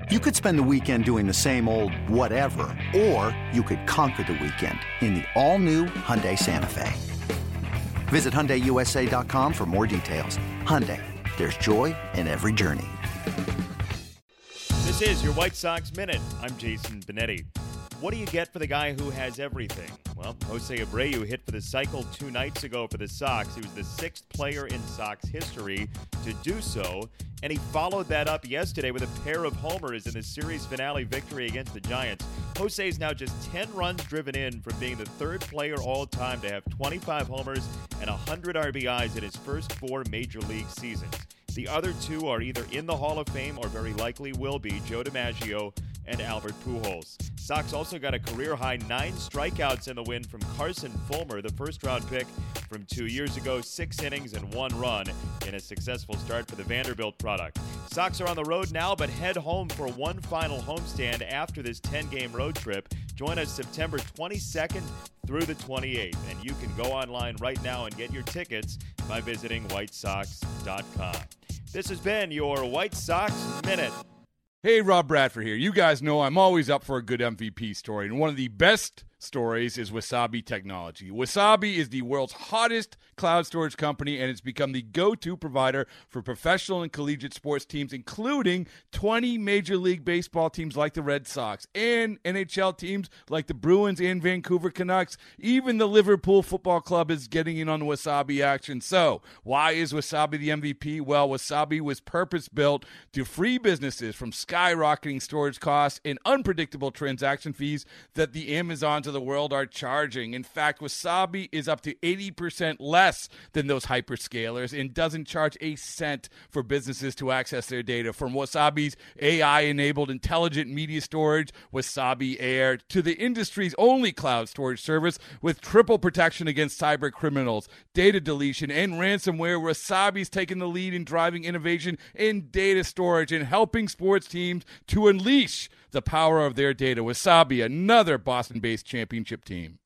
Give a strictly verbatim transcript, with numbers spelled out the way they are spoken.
You could spend the weekend doing the same old whatever, or you could conquer the weekend in the all-new Hyundai Santa Fe. Visit Hyundai U S A dot com for more details. Hyundai, there's joy in every journey. This is your White Sox Minute. I'm Jason Benetti. What do you get for the guy who has everything? Well, Jose Abreu hit for the cycle two nights ago for the Sox. He was the sixth player in Sox history to do so, and he followed that up yesterday with a pair of homers in the series finale victory against the Giants. Jose is now just ten runs driven in from being the third player all-time to have twenty-five homers and one hundred R B Is in his first four Major League seasons. The other two are either in the Hall of Fame or very likely will be Joe DiMaggio and Albert Pujols. Sox also got a career-high nine strikeouts in the win from Carson Fulmer, the first-round pick from two years ago, six innings and one run in a successful start for the Vanderbilt product. Sox are on the road now, but head home for one final homestand after this ten-game road trip. Join us September twenty-second through the twenty-eighth, and you can go online right now and get your tickets by visiting white sox dot com. This has been your White Sox Minute. Hey, Rob Bradford here. You guys know I'm always up for a good M V P story, and one of the best stories is Wasabi Technology. Wasabi is the world's hottest cloud storage company, and it's become the go-to provider for professional and collegiate sports teams, including twenty Major League Baseball teams like the Red Sox and N H L teams like the Bruins and Vancouver Canucks. Even the Liverpool Football Club is getting in on the Wasabi action. So, why is Wasabi the M V P? Well, Wasabi was purpose-built to free businesses from skyrocketing storage costs and unpredictable transaction fees that the Amazons of the world are charging. In fact, Wasabi is up to eighty percent less than those hyperscalers and doesn't charge a cent for businesses to access their data. From Wasabi's A I-enabled intelligent media storage, Wasabi Air, to the industry's only cloud storage service with triple protection against cyber criminals, data deletion, and ransomware, Wasabi's taken the lead in driving innovation in data storage and helping sports teams to unleash the power of their data. Wasabi, another Boston-based championship team.